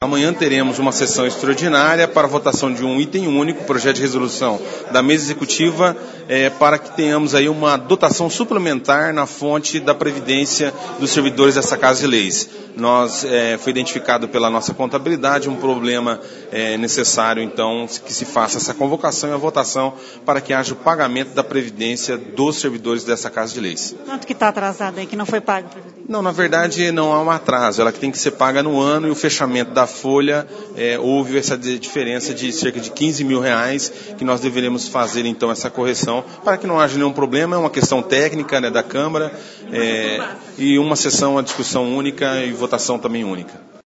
Amanhã teremos uma sessão extraordinária para a votação de um item único, projeto de resolução da mesa executiva, para que tenhamos aí uma dotação suplementar na fonte da previdência dos servidores dessa Casa de Leis. Foi identificado pela nossa contabilidade um problema necessário, então, que se faça essa convocação e a votação para que haja o pagamento da previdência dos servidores dessa Casa de Leis. Quanto que está atrasado aí, que não foi pago? Não, na verdade não há um atraso, ela tem que ser paga no ano e o fechamento da folha houve essa diferença de cerca de R$15 mil que nós deveremos fazer então essa correção para que não haja nenhum problema, é uma questão técnica, né, da Câmara e uma sessão, a discussão única e votação também única.